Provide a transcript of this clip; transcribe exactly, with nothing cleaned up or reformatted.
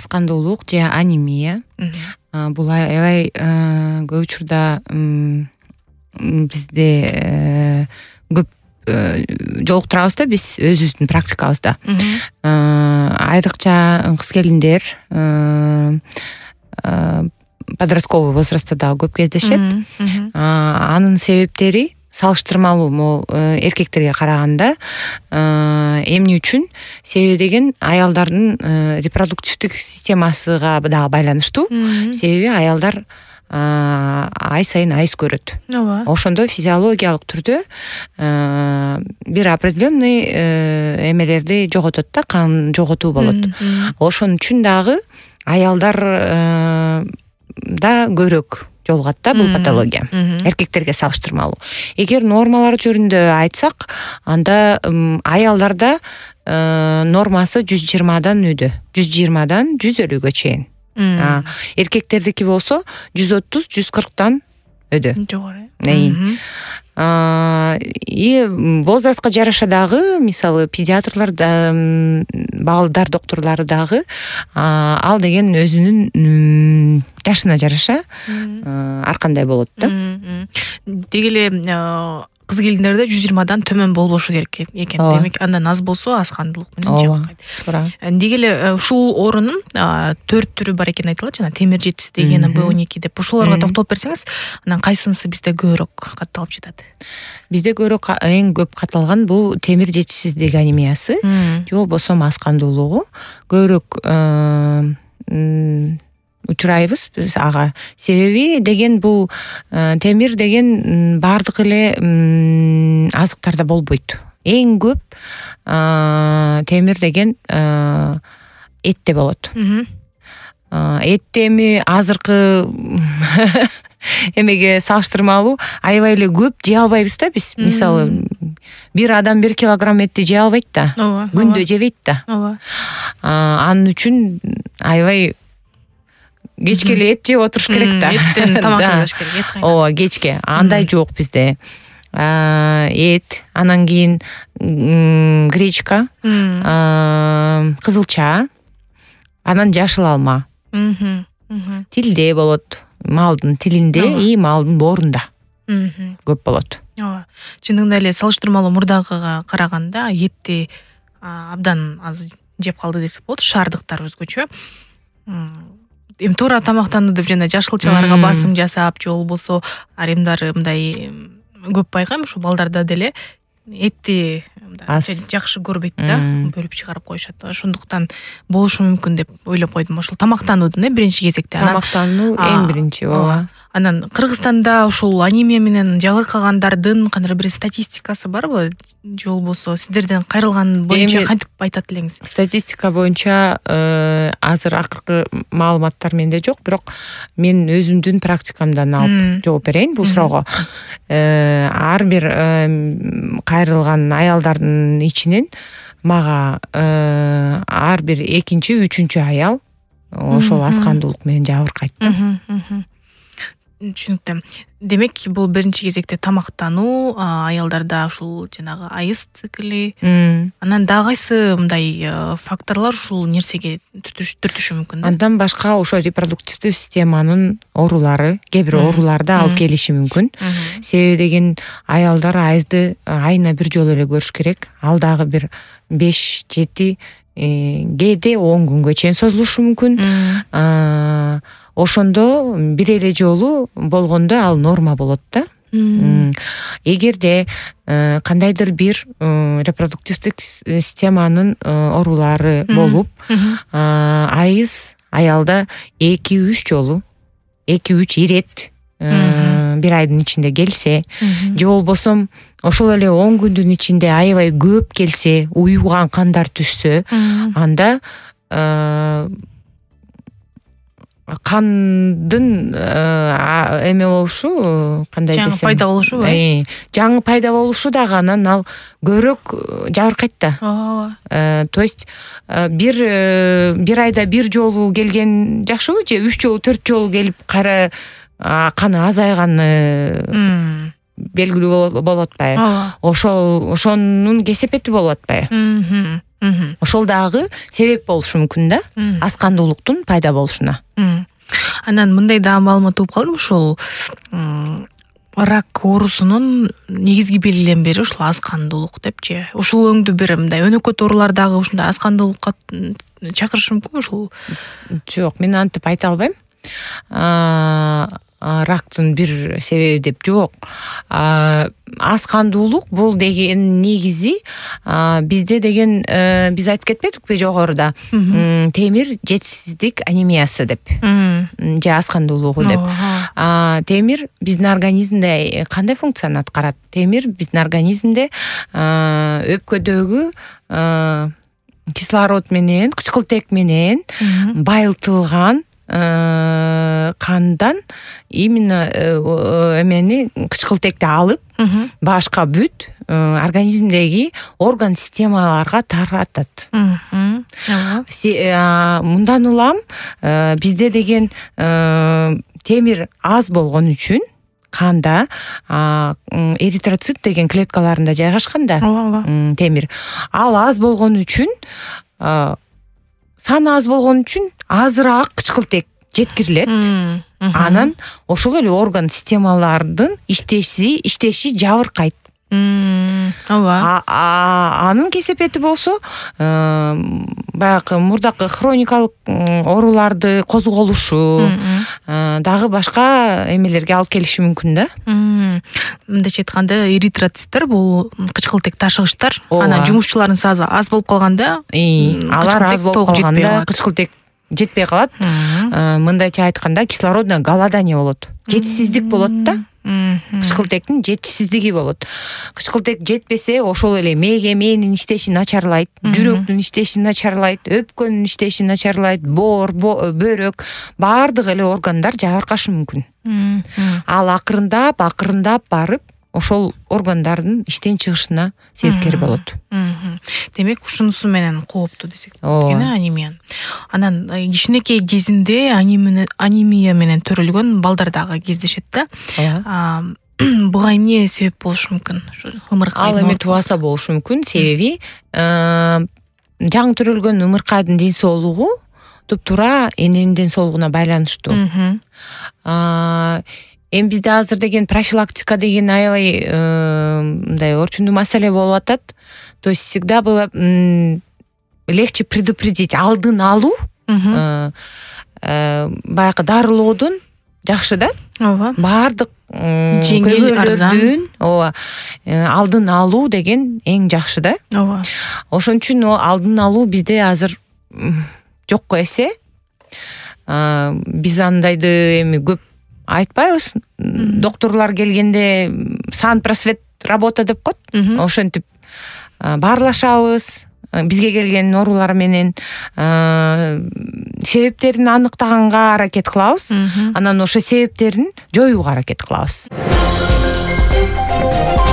аскандуулук же анемия. Бул аябай көп учурда бизде көп жолуктурабыз да биз өзүбүздүн практикабызда. Айрыкча кыз келиндер подростковый возрастта дагы көп кездешет. Анын себептери салыштырмалуу могу эркектерге караганда эмне үчүн? Себеби деген аялдардын репродуктивдик системасыга дагы байланыштуу. Себеби аялдар ай сайын айыз көрөт. Ооба. Ошондо физиологиялык түрдө бир определенный эмелерди жоготот да, кан жоготуу болот. Ошон үчүн дагы аялдар да көбүрөөк жолугат да бул патология. Эркектерге салыштырмалуу. Эгер нормалар жөнүндө айтсак, анда аялдарда нормасы жүз жыйырмадан өдө. жүз жыйырмадан жүз элүүгө чейин. Эркектердики болсо жүз отуз жүз кырктан өдө. Жогору. И возрастка жараша дагы, мисалы педиатрлар да, балдар докторлору дагы ал деген өзүнүн жашына жараша ар кандай болот да. Деги эле кыз келиндерде жүз жыйырмадан төмөн болбошу керек экен. Демек андан аз болсо аскандуулук менен жабыркайт. Деги эле ушул оорунун төрт түрү бар экен айтылат, жана темир жетишсиздиги, Б он эки деп. Ошолорго токтолуп берсеңиз, анан кайсынысы бизде көбүрөөк катталып жатат? Бизде көбүрөөк эң көп катталган бул темир жетишсиздиги анемиясы, же болбосо аскандуулугу. Көбүрөөк учурайбыз биз ага. Себеби деген бул темир деген бардык эле азыктарда болбойт. Эң көп темир деген этте болот. Этте эми азыркы эмеге салыштырмалуу аябай эле көп жей албайбыз да биз. Мисалы, бир адам бир килограмм этти жей албайт да. Күндө жебейт да. Анын үчүн аябай кечке эле эт жеп отуруш керек да. Эттен тамак жасаш керек, эт кайнап. Ооба, кечке. Андай жок бизде. Эт, анан кийин гречка, кызылча, анан жашыл алма. Тилде болот. Малдын тилинде и малдын боорунда көп болот. Ооба. Чындыгында эле салыштырмалуу мурдагыга караганда этти абдан аз жеп калды десек болот. Шаардыктар өзгөчө. Эми туура тамактануу жана жашылчаларга басым жасап, же болбосо аримдары мындай көп байкайм, ушу балдарда деле этти жакшы көрбөйт да, бөлүп чыгарып коюшат. Ошондуктан болушу мүмкүн деп ойлоп койдум. Ошол тамактануудун э биринчи кезекте. Тамактануу эң биринчи, ооба. Анан Кыргызстанда ушул анемия менен жабыркагандардын кандайдыр бир статистикасы барбы? Же болбосо сиздерден кайрылган боюнча кантип айтат элеңиз? Статистика боюнча азыр акыркы маалыматтар менде жок, бирок мен өзүмдүн практикамдан алып жооп берейин бул суроого. Ар бир кайрылган аялдардын ичинен мага ар бир экинчи, үчүнчү аял ошол аскандуулук менен жабыркайт да. Түшүнүктүү. Демек, бул биринчи кезекте тамактануу, аялдарда ушул жанагы айыз цикли, анан дагы кайсы мындай факторлор ушул нерсеге түртүшү мүмкүн да? Андан башка ошо репродуктивдүү системанын оорулары, кээ бир ооруларды алып келиши мүмкүн. Себеби деген аялдар айызды айына бир жолу эле көрүш керек. Ал дагы бир беш жети кээде он күнгө чейин созулушу мүмкүн. Ошондо бир эле жолу болгондо ал норма болот да. Эгерде кандайдыр бир репродуктивдик системанын оорулары болуп, айыз аялда эки үч жолу, эки үч ирет бир айдын ичинде келсе, же болбосо ошол эле он күндүн ичинде аябай көп келсе, уюган кандар түшсө, анда кандын эме болушу, кандай десем, жаңы пайда болушу, э? Жаңы пайда болушу дагы анан ал көбүрөөк жабыркайт да. То есть бир бир айда бир жолу келген жакшыбы, же үч жолу, төрт жолу келип кайра каны азайганы белгилүү болуп атпайбы? Ошол ошонун кесепети болуп атпайбы? ошол дагы себеп болушу мүмкүн да аз кандуулуктун пайда болушуна. Анан мындай да маалымат угуп калдым, ушул рак оорусунун негизги белгилембери ушул аз кандуулук депчи. Ушул өңдү бир мындай өнөкөт оорулар дагы ушундай аз кандуулукка чакырышы мүмкүнбү ушул? Жок, мен антип айта албайм. Рактын бир себеби деп жок. Аз кандуулук бул деген негизи бизде деген биз айтып кетпедикпи жогоруда? Темир жетишсиздик анемиясы деп. Же аз кандуулугу деп. Темир биздин организмде кандай функцияны аткарат? Темир биздин организмде өпкөдөгү кислород менен, кычкылтек менен байылтылган кандан именно эмени кычкылтекти алып башка бүт организмдеги орган системаларга таратат. Мындан улам бизде деген темир аз болгон үчүн канда эритроцит деген клеткаларында жайгашкан да темир. Ал аз болгон үчүн саны аз болгон үчүн азыраак кычкылтек жеткирилет. Анан ошол эле орган системалардын иштеши иштеши жабыркайт. Ооба. Анын кесепети болсо баягы мурдакы хроникалык ооруларды козголушу дагы башка эмелерге алып келиши мүмкүн да. Мындайча айтканда эритроциттер бул кычкылтек ташыгычтар. Анан жумушчулардын саны аз болуп калганда, алар аз болуп калганда кычкылтек жетпей калат. Мындайча айтканда кислородное голодание болот. Жетишсиздик болот да. Кычкылтектин жетишсиздиги болот. Кычкылтек жетпесе ошол эле мээге мээнин иштешин начарлайт, жүрөктүн иштешин начарлайт, өпкөнүн иштешин начарлайт, боор, бөөрөк баардык эле органдар жабыркашы мүмкүн. Ал акырындап, акырындап барып ошол органдардын иштен чыгышына себепкер болот. Демек, ушунусу менен кооптуу десек болот, анемия. Анан кичинекей кезинде анемия менен төрөлгөн балдар дагы кездешет да. Буга эмне себеп болушу мүмкүн? Ал эми тубаса болушу мүмкүн, себеби жаңы төрөлгөн ымыркайдын ден соолугу туп-туура эненин ден соолугуна байланыштуу. Эми бизде азыр деген профилактика деген аябай мындай орчундуу маселе болуп атат. То есть всегда было легче предупредить, алдын алуу. Баягы дарылоодон жакшы да. Ооба. Баардык жеңил, арзан. Ооба. Алдын алуу деген эң жакшы да. Ооба. Ошон үчүн алдын алуу бизде азыр жокко эсе. Биз андайды эми көп айтпайбыз. Докторлор келгенде сан просвет работа деп коет. Ошентип баарлашабыз. Бизге келген оорулар менен себептерин аныктаганга аракет кылабыз. Анан ошо себептерин жоюуга аракет кылабыз.